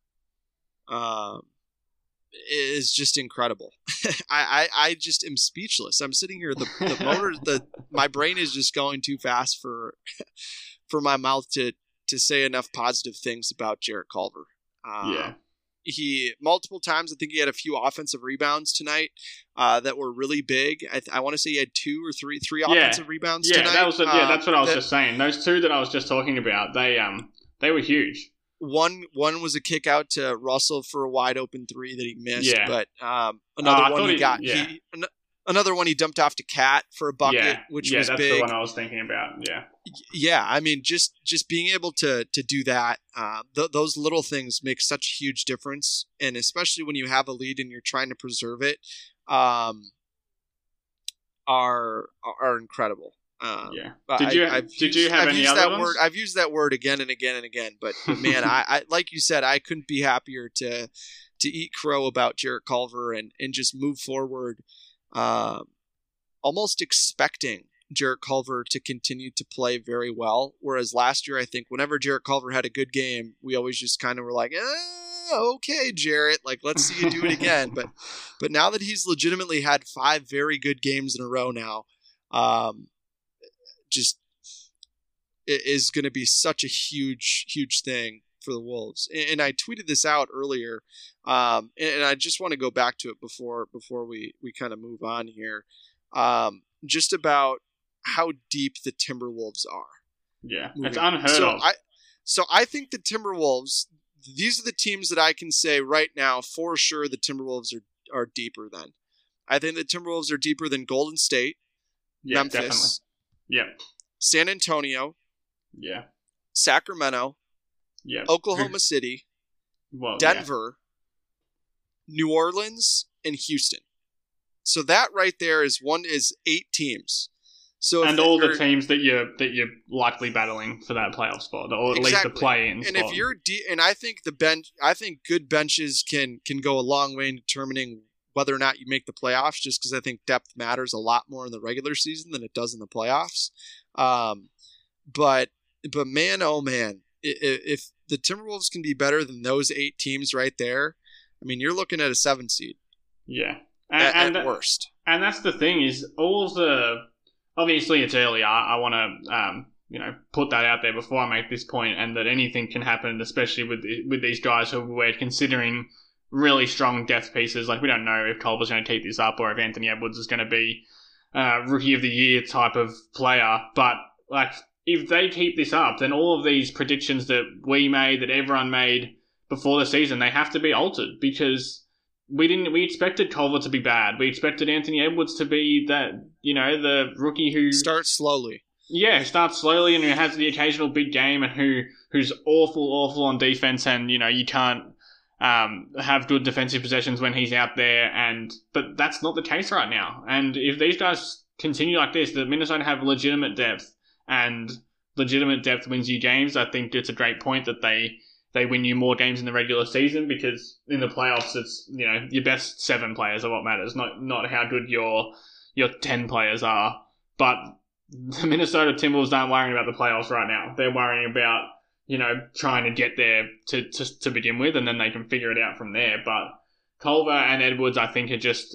[SPEAKER 2] Is just incredible. I just am speechless. I'm sitting here, my brain is just going too fast for my mouth to say enough positive things about Jarrett Culver. He multiple times, I think he had a few offensive rebounds tonight that were really big. I want to say he had 2 or 3 offensive rebounds tonight.
[SPEAKER 1] That's what I was just saying. Those 2 that I was just talking about, they were huge.
[SPEAKER 2] One was a kick out to Russell for a wide open 3 that he missed, but another one he got. Another one he dumped off to Cat for a bucket, which was big. Yeah,
[SPEAKER 1] that's the one I was thinking about. Yeah.
[SPEAKER 2] Yeah, just being able to do that, those little things make such a huge difference, and especially when you have a lead and you're trying to preserve it, are incredible.
[SPEAKER 1] Did you have any other ones?
[SPEAKER 2] I've used that word again and again and again, but man, I like you said, I couldn't be happier to eat crow about Jarrett Culver and just move forward. Almost expecting Jarrett Culver to continue to play very well. Whereas last year, I think whenever Jarrett Culver had a good game, we always just kind of were like, okay, Jarrett, like, let's see you do it again. But now that he's legitimately had 5 very good games in a row now, just it is going to be such a huge, huge thing for the Wolves. And I tweeted this out earlier, and I just want to go back to it before we kind of move on here, just about how deep the Timberwolves are.
[SPEAKER 1] Yeah, it's unheard of.
[SPEAKER 2] So I think the Timberwolves, these are the teams that I can say right now for sure the Timberwolves are deeper than. I think the Timberwolves are deeper than Golden State, Memphis,
[SPEAKER 1] definitely. Yeah,
[SPEAKER 2] San Antonio,
[SPEAKER 1] yeah,
[SPEAKER 2] Sacramento,
[SPEAKER 1] yeah,
[SPEAKER 2] Oklahoma City, Denver, New Orleans, and Houston. So that right there is 8 teams. So
[SPEAKER 1] and all the teams that you're likely battling for that playoff spot, or at least the play-in spot.
[SPEAKER 2] And if you're and I think good benches can go a long way in determining whether or not you make the playoffs, just because I think depth matters a lot more in the regular season than it does in the playoffs. But man, oh man, if the Timberwolves can be better than those 8 teams right there, I mean, you're looking at a 7 seed.
[SPEAKER 1] Yeah,
[SPEAKER 2] at worst.
[SPEAKER 1] And that's the thing is all of the. Obviously, it's early. I want to, put that out there before I make this point, and that anything can happen, especially with these guys who we're considering really strong depth pieces. Like, we don't know if Culver's going to keep this up or if Anthony Edwards is going to be rookie of the year type of player. But like, if they keep this up, then all of these predictions that we made, that everyone made before the season, they have to be altered because. We expected Culver to be bad. We expected Anthony Edwards to be that, the rookie who
[SPEAKER 2] starts slowly.
[SPEAKER 1] Yeah, starts slowly and who has the occasional big game and who's awful on defense, and you can't have good defensive possessions when he's out there. But that's not the case right now. And if these guys continue like this, the Minnesota have legitimate depth, and legitimate depth wins you games. I think it's a great point that they win you more games in the regular season, because in the playoffs, it's, your best 7 players are what matters, not how good your 10 players are. But the Minnesota Timberwolves aren't worrying about the playoffs right now. They're worrying about, trying to get there to begin with, and then they can figure it out from there. But Culver and Edwards, I think, are just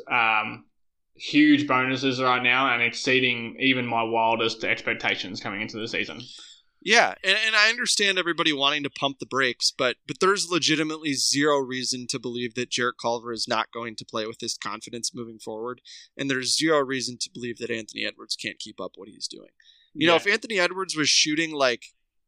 [SPEAKER 1] huge bonuses right now and exceeding even my wildest expectations coming into the season.
[SPEAKER 2] Yeah, and I understand everybody wanting to pump the brakes, but there's legitimately zero reason to believe that Jarrett Culver is not going to play with this confidence moving forward, and there's zero reason to believe that Anthony Edwards can't keep up what he's doing. You know, if Anthony Edwards was shooting like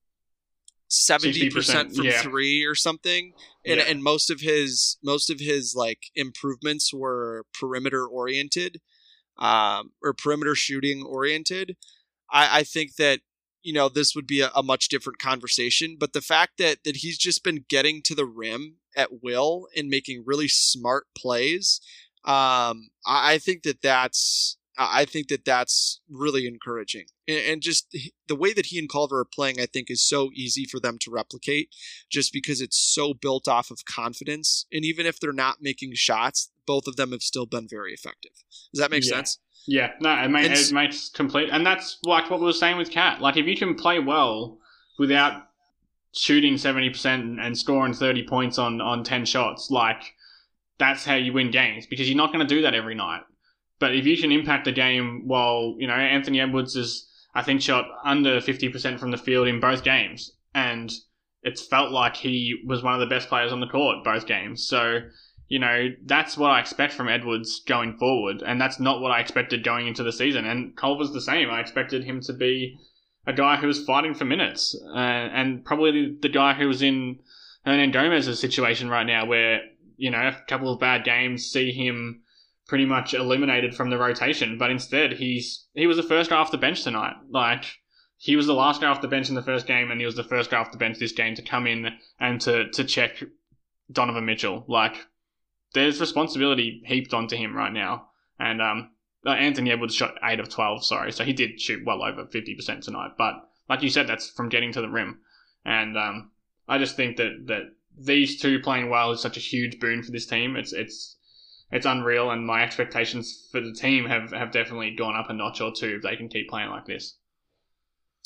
[SPEAKER 2] 70% from 3 or something, and most of his like improvements were perimeter oriented, or perimeter shooting oriented, I think that, this would be a much different conversation. But the fact that he's just been getting to the rim at will and making really smart plays, I think that's really encouraging. And just the way that he and Culver are playing, I think, is so easy for them to replicate, just because it's so built off of confidence. And even if they're not making shots, both of them have still been very effective. Does that make sense?
[SPEAKER 1] Yeah, no, it makes complete, and that's like what we were saying with Cat. Like, if you can play well without shooting 70% and scoring 30 points on 10 shots, like, that's how you win games, because you're not going to do that every night. But if you can impact the game while, Anthony Edwards is, I think, shot under 50% from the field in both games, and it's felt like he was one of the best players on the court both games. So, that's what I expect from Edwards going forward, and that's not what I expected going into the season. And Culver's the same. I expected him to be a guy who was fighting for minutes, and probably the guy who was in Hernan Gomez's situation right now, where, a couple of bad games see him pretty much eliminated from the rotation. But instead, he was the first guy off the bench tonight. Like, he was the last guy off the bench in the first game, and he was the first guy off the bench this game to come in and to check Donovan Mitchell. Like, there's responsibility heaped onto him right now. And Anthony Edwards shot 8 of 12, sorry. So he did shoot well over 50% tonight. But like you said, that's from getting to the rim. And I just think that these two playing well is such a huge boon for this team. It's unreal, and my expectations for the team have definitely gone up a notch or two if they can keep playing like this.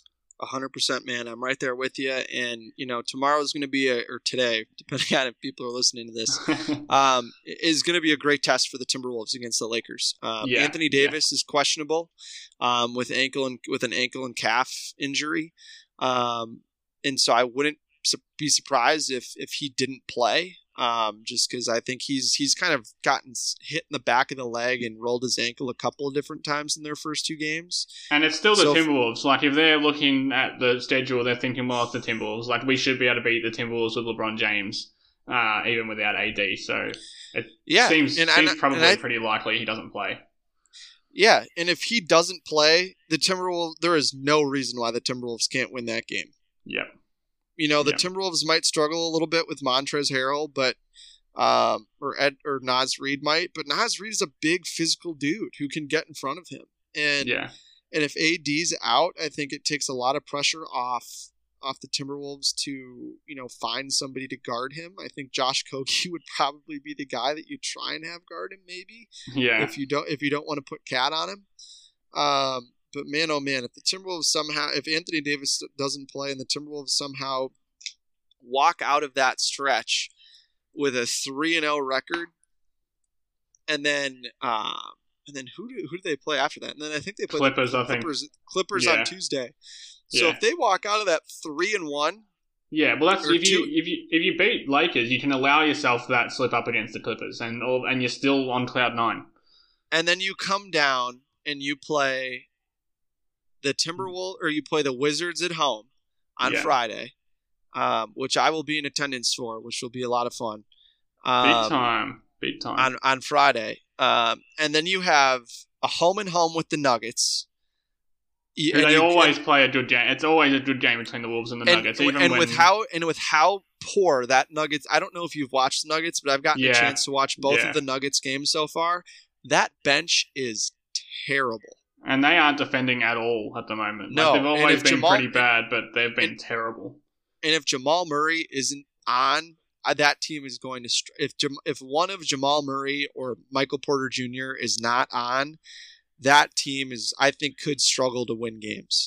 [SPEAKER 2] 100%, man. I'm right there with you. And, tomorrow's going to be or today, depending on if people are listening to this, is going to be a great test for the Timberwolves against the Lakers. Anthony Davis is questionable with an ankle and calf injury. And so I wouldn't be surprised if he didn't play. Just because I think he's kind of gotten hit in the back of the leg and rolled his ankle a couple of different times in their first 2 games.
[SPEAKER 1] And it's still the Timberwolves. Like, if they're looking at the schedule, they're thinking, well, it's the Timberwolves. Like, we should be able to beat the Timberwolves with LeBron James, even without AD. So it seems probably pretty likely he doesn't play.
[SPEAKER 2] Yeah, and if he doesn't play, the Timberwolves, there is no reason why the Timberwolves can't win that game.
[SPEAKER 1] Yep.
[SPEAKER 2] Timberwolves might struggle a little bit with Montrezl Harrell, but or Naz Reid might, but Naz Reid is a big physical dude who can get in front of him. And if AD's out, I think it takes a lot of pressure off the Timberwolves to, find somebody to guard him. I think Josh Okogie would probably be the guy that you try and have guard him, maybe.
[SPEAKER 1] Yeah.
[SPEAKER 2] If you don't want to put Cat on him. But man, oh man, if the Timberwolves if Anthony Davis doesn't play and the Timberwolves somehow walk out of that stretch with a 3-0 record, and then who do they play after that? And then I think they play
[SPEAKER 1] Clippers.
[SPEAKER 2] Clippers on Tuesday. So if they walk out of that 3-1,
[SPEAKER 1] yeah, well, that's if you beat Lakers, you can allow yourself that slip up against the Clippers, and you're still on cloud 9.
[SPEAKER 2] And then you come down and you play the Timberwolves, or you play the Wizards at home on Friday, which I will be in attendance for, which will be a lot of fun. Big time. On Friday. And then you have a home and home with the Nuggets.
[SPEAKER 1] They always play a good game. It's always a good game between the Wolves and the Nuggets.
[SPEAKER 2] With how poor that Nuggets, I don't know if you've watched the Nuggets, but I've gotten a chance to watch both of the Nuggets games so far. That bench is terrible.
[SPEAKER 1] And they aren't defending at all at the moment.
[SPEAKER 2] No,
[SPEAKER 1] they've always been pretty bad, but they've been terrible.
[SPEAKER 2] And if Jamal Murray isn't on, that team is going to. If one of Jamal Murray or Michael Porter Jr. is not on, that team I think could struggle to win games.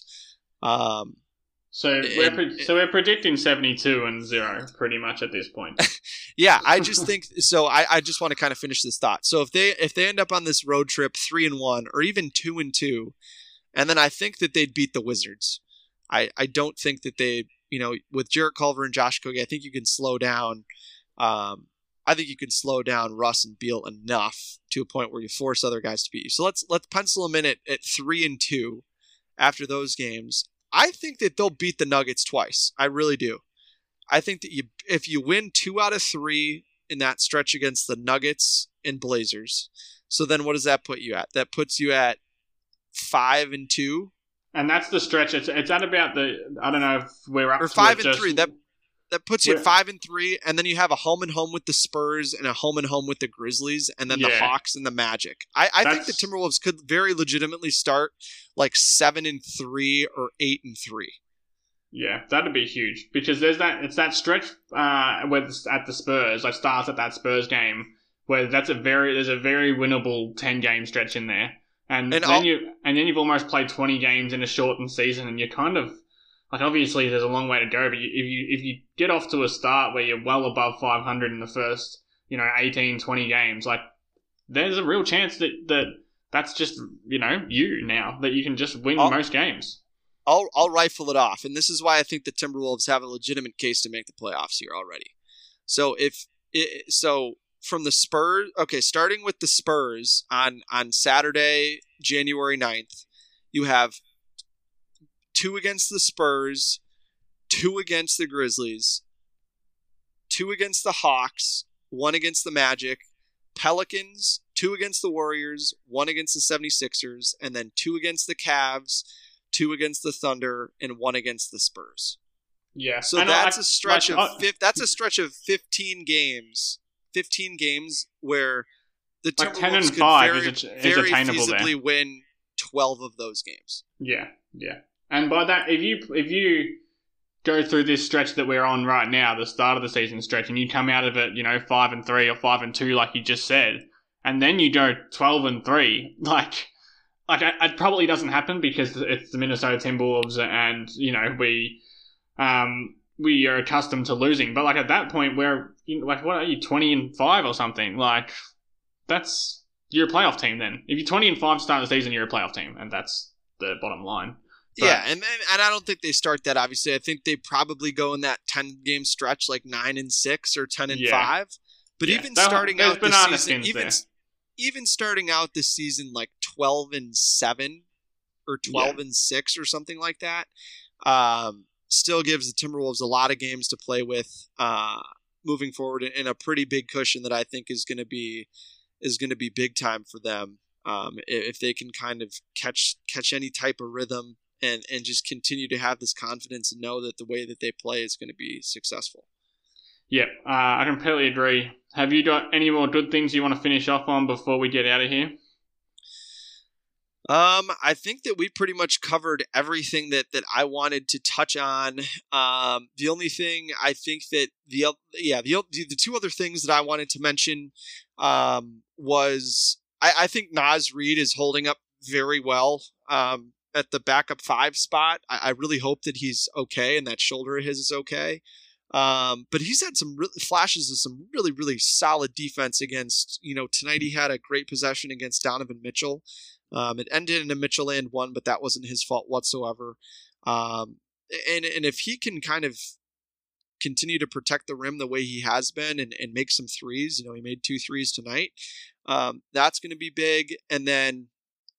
[SPEAKER 1] So we're predicting 72-0 pretty much at this point.
[SPEAKER 2] Yeah, I just think so. I just want to kind of finish this thought. So if they end up on this road trip 3-1 or even 2-2, and then I think that they'd beat the Wizards. I don't think that they, with Jarrett Culver and Josh Okogie, I think you can slow down. I think you can slow down Russ and Beal enough to a point where you force other guys to beat you. So let's pencil them in at 3-2 after those games. I think that they'll beat the Nuggets twice. I really do. I think that if you win 2 out of 3 in that stretch against the Nuggets and Blazers, so then what does that put you at? That puts you at 5-2.
[SPEAKER 1] And that's the stretch. It's at about I don't know if we're up
[SPEAKER 2] or 5-3. That puts you at 5-3, and then you have a home and home with the Spurs and a home and home with the Grizzlies, and then the Hawks and the Magic. I think the Timberwolves could very legitimately start like 7-3 or 8-3.
[SPEAKER 1] Yeah, that'd be huge because it's that stretch where at the Spurs, like starts at that Spurs game where there's a very winnable 10-game stretch in there, and then you've almost played 20 games in a shortened season, and you're kind of. Like, obviously, there's a long way to go, but if you get off to a start where you're well above 500 in the first, 18, 20 games, like, there's a real chance that's just, you now, that you can just win most games.
[SPEAKER 2] I'll rifle it off, and this is why I think the Timberwolves have a legitimate case to make the playoffs here already. So from the Spurs, starting with the Spurs on Saturday, January 9th, you have 2 against the Spurs, 2 against the Grizzlies, 2 against the Hawks, 1 against the Magic, Pelicans, 2 against the Warriors, 1 against the 76ers, and then 2 against the Cavs, 2 against the Thunder, and 1 against the Spurs.
[SPEAKER 1] Yeah.
[SPEAKER 2] So that's a stretch of 15 games. 15 games where the Timberwolves could very feasibly win 12 of those games.
[SPEAKER 1] Yeah, yeah. And by that, if you go through this stretch that we're on right now, the start of the season stretch, and you come out of it, 5-3 or 5-2, like you just said, and then you go 12-3, like like it probably doesn't happen because it's the Minnesota Timberwolves, and we are accustomed to losing. But like at that point, we're like, what are you, 20-5 or something? Like you're a playoff team then. If you're 20-5 start the season, you're a playoff team, and that's the bottom line. But,
[SPEAKER 2] yeah, and I don't think they start that. Obviously, I think they probably go in that 10-game stretch, like 9-6 or 10-5. But even starting out the season, even starting out this season like 12-7 or 12-6 or something like that, still gives the Timberwolves a lot of games to play with moving forward, and a pretty big cushion that I think is going to be big time for them if they can kind of catch any type of rhythm and just continue to have this confidence and know that the way that they play is going to be successful.
[SPEAKER 1] Yep, I completely agree. Have you got any more good things you want to finish off on before we get out of here?
[SPEAKER 2] I think that we pretty much covered everything that I wanted to touch on. The only thing I think that the two other things that I wanted to mention was I think Naz Reid is holding up very well at the backup 5 spot. I really hope that he's okay and that shoulder of his is okay. But he's had some flashes of some really, really solid defense against, tonight he had a great possession against Donovan Mitchell. It ended in a Mitchell and one, but that wasn't his fault whatsoever. And if he can kind of continue to protect the rim the way he has been and make some threes, he made 2 threes tonight. That's going to be big. And then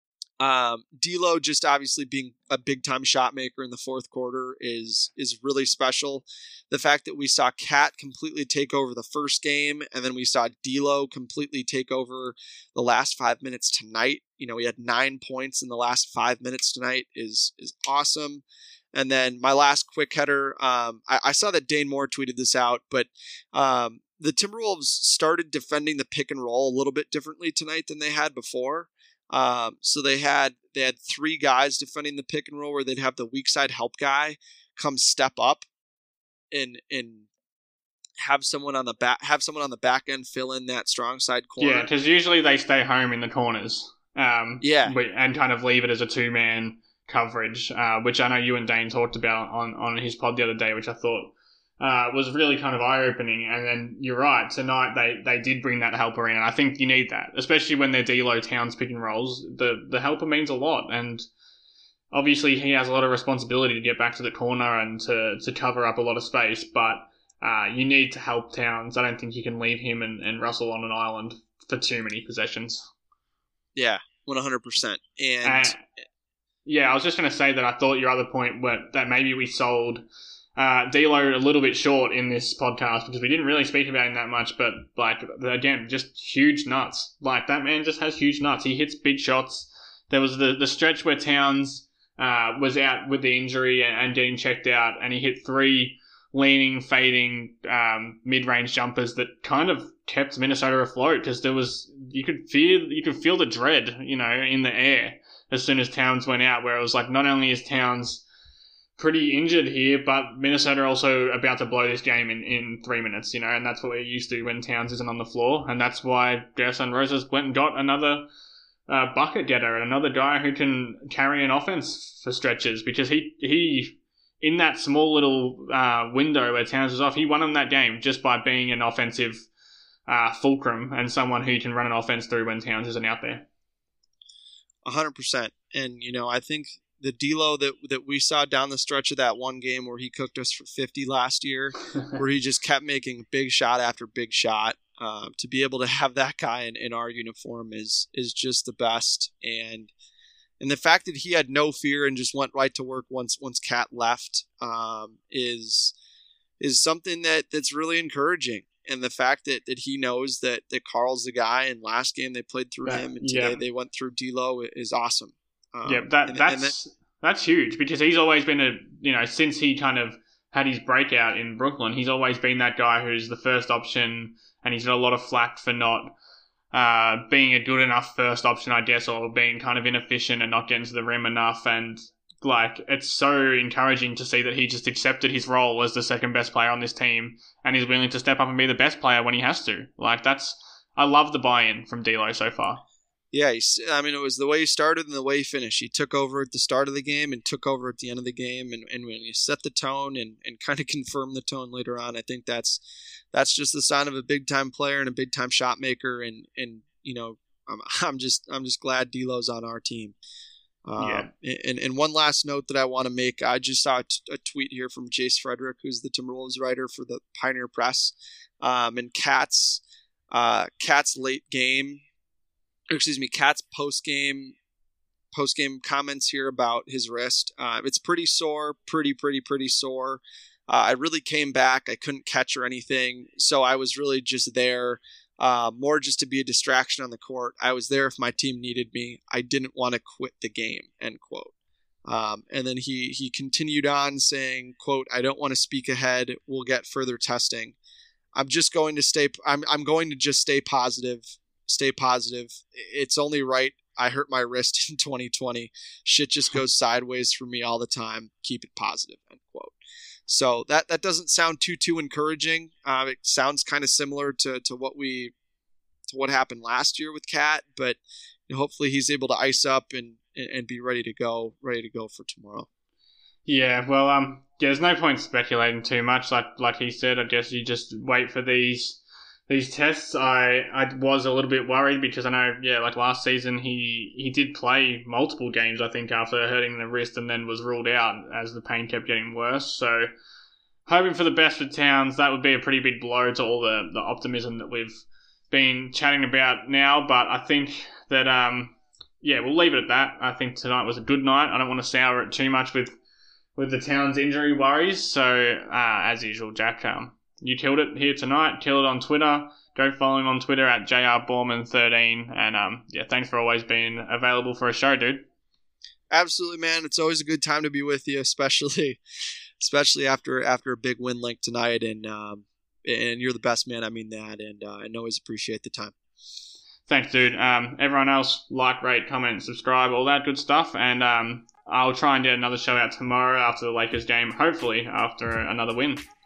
[SPEAKER 2] D'Lo just obviously being a big time shot maker in the fourth quarter is really special. The fact that we saw Cat completely take over the first game, and then we saw D'Lo completely take over the last 5 minutes tonight. He had 9 points in the last 5 minutes tonight is awesome. And then my last quick header, I saw that Dane Moore tweeted this out, but the Timberwolves started defending the pick and roll a little bit differently tonight than they had before. So they had 3 guys defending the pick and roll where they'd have the weak side help guy come step up and have someone on the back end fill in that strong side corner.
[SPEAKER 1] Yeah, because usually they stay home in the corners. And kind of leave it as a 2-man coverage, which I know you and Dane talked about on his pod the other day, which I thought was really kind of eye-opening. And then you're right, tonight they did bring that helper in, and I think you need that, especially when they're D'Lo Towns pick and rolls. The helper means a lot, and obviously he has a lot of responsibility to get back to the corner and to cover up a lot of space, but you need to help Towns. I don't think you can leave him and Russell on an island for too many possessions.
[SPEAKER 2] Yeah, 100%. And
[SPEAKER 1] I was just going to say that I thought your other point that maybe we sold D'Lo a little bit short in this podcast because we didn't really speak about him that much, but like again, just huge nuts. Like that man just has huge nuts. He hits big shots. There was the stretch where Towns was out with the injury and getting checked out, and he hit 3 leaning, fading mid-range jumpers that kind of kept Minnesota afloat because you could feel the dread, in the air as soon as Towns went out, where it was like not only is Towns pretty injured here, but Minnesota are also about to blow this game in 3 minutes, and that's what we're used to when Towns isn't on the floor, and that's why Gerson Rosas went and got another bucket getter and another guy who can carry an offense for stretches, because he in that small little window where Towns was off, he won him that game just by being an offensive fulcrum and someone who can run an offense through when Towns isn't out there.
[SPEAKER 2] 100%. And, I think the D'Lo that we saw down the stretch of that one game where he cooked us for 50 last year, where he just kept making big shot after big shot, to be able to have that guy in our uniform is just the best. And the fact that he had no fear and just went right to work once Cat left is something that's really encouraging. And the fact that he knows that Carl's the guy, and last game they played through him, and today they went through D'Lo is awesome.
[SPEAKER 1] That's huge, because he's always been since he kind of had his breakout in Brooklyn, he's always been that guy who's the first option, and he's got a lot of flack for not being a good enough first option, I guess, or being kind of inefficient and not getting to the rim enough. And like, it's so encouraging to see that he just accepted his role as the second best player on this team and is willing to step up and be the best player when he has to. Like, I love the buy-in from D'Lo so far.
[SPEAKER 2] Yeah, I mean, it was the way he started and the way he finished. He took over at the start of the game and took over at the end of the game. And when you set the tone and kind of confirm the tone later on, I think that's just the sign of a big time player and a big time shot maker. And you know, I'm just glad D'Lo's on our team.
[SPEAKER 1] Yeah.
[SPEAKER 2] And one last note that I want to make, I just saw a tweet here from Jace Frederick, who's the Timberwolves writer for the Pioneer Press, and Cat's late game. Cat's post game comments here about his wrist. It's pretty sore, pretty sore. I really came back. I couldn't catch or anything, so I was really just there, more just to be a distraction on the court. I was there if my team needed me. I didn't want to quit the game, end quote. And then he continued on saying, quote, "I don't want to speak ahead. We'll get further testing. I'm going to just stay positive. Stay positive. It's only right. I hurt my wrist in 2020. Shit just goes sideways for me all the time. Keep it positive," end quote. So that doesn't sound too encouraging. It sounds kind of similar to what happened last year with Cat, but hopefully he's able to ice up and be ready to go for tomorrow.
[SPEAKER 1] Yeah, well, there's no point speculating too much. Like he said, I guess you just wait for these tests. I was a little bit worried because I know, like last season he did play multiple games, I think, after hurting the wrist and then was ruled out as the pain kept getting worse. So hoping for the best for Towns. That would be a pretty big blow to all the optimism that we've been chatting about now. But I think that, we'll leave it at that. I think tonight was a good night. I don't want to sour it too much with the Towns injury worries. So, as usual, Jack, you killed it here tonight. Killed it on Twitter. Go follow him on Twitter at JRBorman13. And thanks for always being available for a show, dude.
[SPEAKER 2] Absolutely, man. It's always a good time to be with you, especially after a big win like tonight. And you're the best, man. I mean that. And I always appreciate the time.
[SPEAKER 1] Thanks, dude. Everyone else, like, rate, comment, subscribe, all that good stuff. And I'll try and get another show out tomorrow after the Lakers game, hopefully after another win.